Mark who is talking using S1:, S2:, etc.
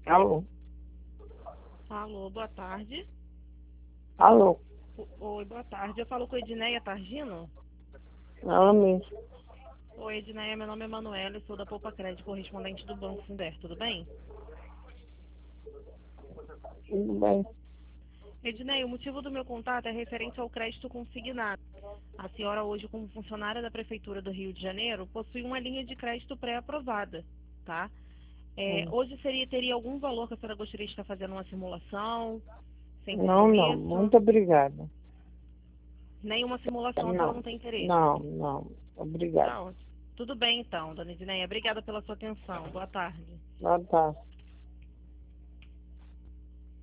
S1: Alô?
S2: Alô, boa tarde.
S1: Alô?
S2: Oi, boa tarde. Eu falo com a Edneia Targino.
S1: Ela mesmo.
S2: Oi, Edneia, meu nome é Manuela e sou da Poupa Crédito, correspondente do Banco Finder, tudo bem?
S1: Tudo bem?
S2: Edneia, o motivo do meu contato é referente ao crédito consignado. A senhora hoje, como funcionária da Prefeitura do Rio de Janeiro, possui uma linha de crédito pré-aprovada, tá?
S1: Hum.
S2: Hoje teria algum valor que a senhora gostaria de estar fazendo uma simulação, sem
S1: Não, não.
S2: compromisso?
S1: Muito obrigada.
S2: Nenhuma simulação, a senhora
S1: Não,
S2: não tem interesse.
S1: não, não. Obrigada.
S2: Tá ótimo. Tudo bem então, dona Edneia. Obrigada pela sua atenção. Boa tarde.
S1: Boa tarde.